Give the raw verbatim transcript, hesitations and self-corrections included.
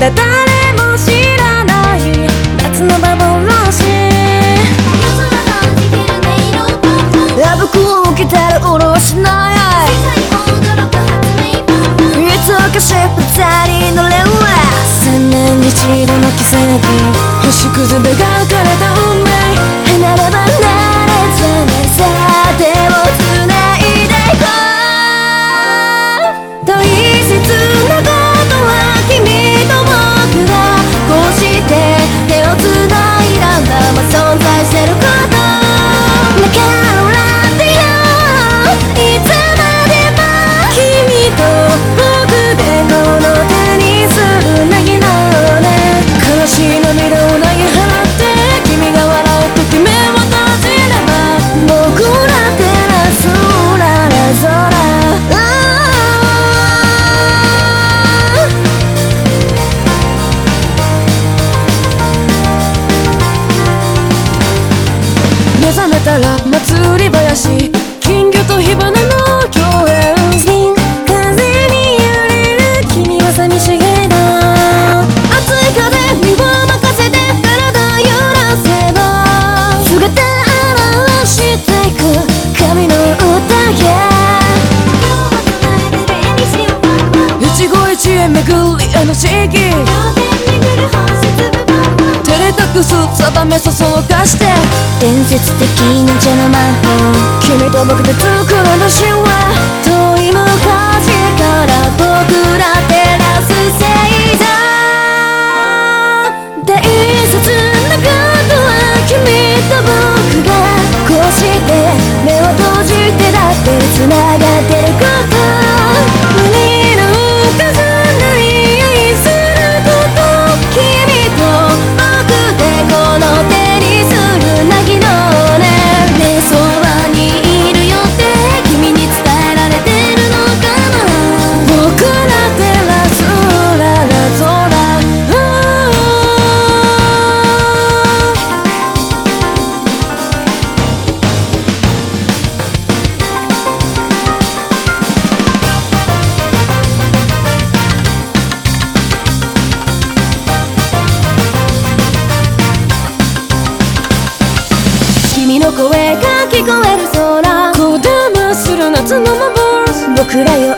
が誰も知らない夏の幻。あぶくを受けたらおろしない。いつかしっぱたり乗れるわ。千年に一度の奇跡、星屑で描かれた運命。離れ離れじゃないさ、手をつないでいこう。大切なことは君と僕がこうして手をつないだまま存在してること。だからってよ、いつまでも君と僕でこの手にするなぎのね。悲しい涙を投げ払って君が笑うとき目を閉じれば、僕ら照らすうらら空。目覚めたら祭り林、金魚と火花の共演。風に揺れる君は寂しげだ。熱い風にを任せて体揺らせば、姿現していく神の歌や。一期一会巡りあの時期、照れ隠す定めそそのかして、伝説的な邪の魔法、君と僕で作るの神話。遠い昔から僕ら照らす星座。大切なことは君と僕がこうして目を閉じてだって繋がってること。無の数ない愛すること、君と僕でこの手にするなぎのね。ね、そばにいるよって君に伝えられてるのかな。僕ら照らすうらら空。君の声が聞こえる空、こだまする夏の幻。僕らよ